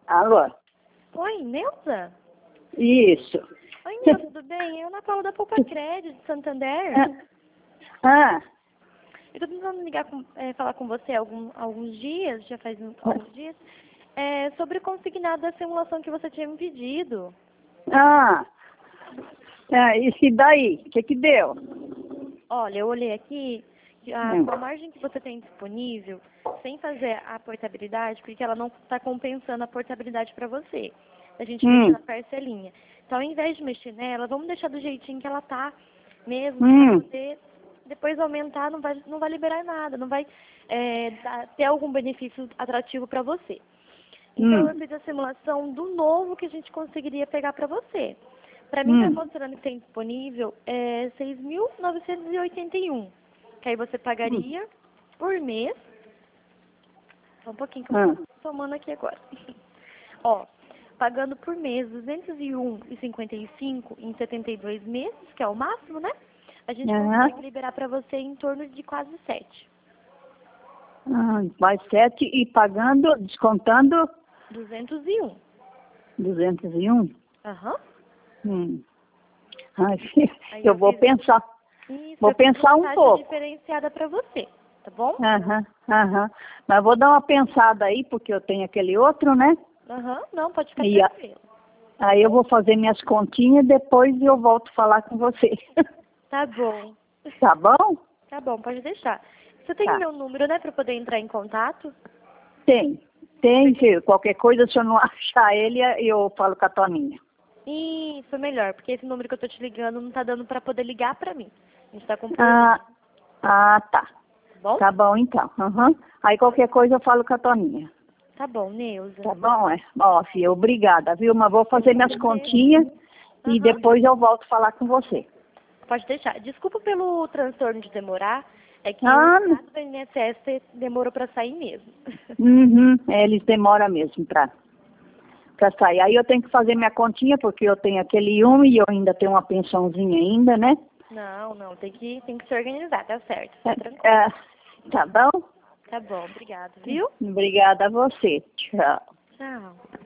Alô? Oi, Neuza? Isso. Oi, Neuza, tudo bem? Eu, Ana Paula da Poupa Crédito de Santander. Ah, Eu tô tentando falar com você há alguns dias, já faz alguns dias, sobre o consignado da simulação que você tinha me pedido. E daí? O que deu? Olha, eu olhei aqui, a margem que você tem disponível, sem fazer a portabilidade, porque ela não está compensando a portabilidade para você. A gente mexe na parcelinha. Então, ao invés de mexer nela, vamos deixar do jeitinho que ela tá mesmo, para poder depois aumentar, não vai liberar nada, não vai ter algum benefício atrativo para você. Então, eu fiz a simulação do novo que a gente conseguiria pegar para você. Para mim, está mostrando que tem disponível 6.981, que aí você pagaria por mês. Só um pouquinho que eu estou somando aqui agora. Ó, pagando por mês 201,55 em 72 meses, que é o máximo, né? A gente consegue liberar para você em torno de quase 7. Mais 7 e pagando, descontando? 201. 201? Aham. Eu vou pensar. Isso, Vou pensar um pouco. diferenciada para você, tá bom? Mas vou dar uma pensada aí, porque eu tenho aquele outro, né? Não, pode ficar tranquilo. Aí eu vou fazer minhas continhas e depois eu volto a falar com você. Tá bom. Tá bom? Tá bom, pode deixar. Você tem meu número, né, para poder entrar em contato? Tem. Qualquer coisa, se eu não achar ele, eu falo com a Toninha. Isso, melhor, porque esse número que eu tô te ligando não tá dando para poder ligar para mim. A gente tá com problema. Tá. Tá bom? Tá bom, então. Aí qualquer coisa eu falo com a Toninha. Tá bom, Neuza. Tá bom, Ó, filha, obrigada, viu? Mas vou fazer minhas continhas e depois eu volto a falar com você. Pode deixar. Desculpa pelo transtorno de demorar. É que o contrato do INSS demorou para sair mesmo. Eles demoram mesmo pra sair. Aí eu tenho que fazer minha continha, porque eu tenho aquele e eu ainda tenho uma pensãozinha ainda, né? Não, tem que se organizar, tá certo. Tá tranquilo. Tá bom? Tá bom, obrigada, viu? Obrigada a você. Tchau. Tchau.